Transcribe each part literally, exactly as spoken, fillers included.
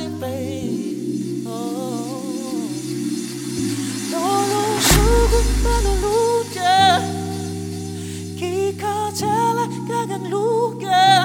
babe. Oh, 너로 수고만 루게 기카텔라 가간 루게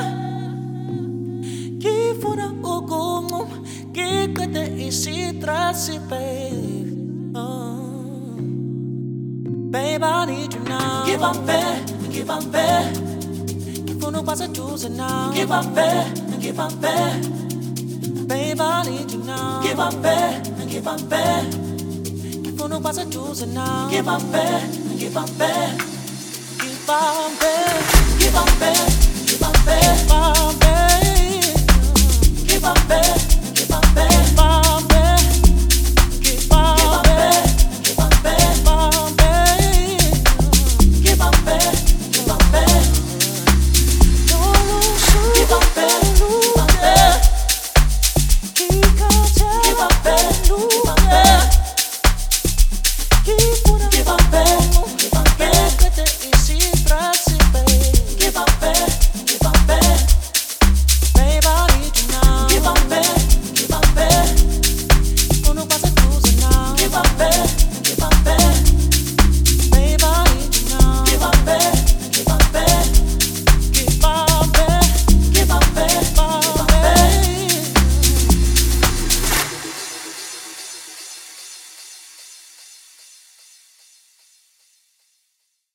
기포나 오고 기카데 이시 트라시 babe. Oh, babe, I need you now. Give up, babe, give up, babe. Kifuno pasa juice now. Give up, babe, give up, babe. Babe, I need you now. Give up, babe, give up, babe. Kifuno pasa juice now. Give up, babe, give up, babe. Give up, babe, give up, babe, give up, babe.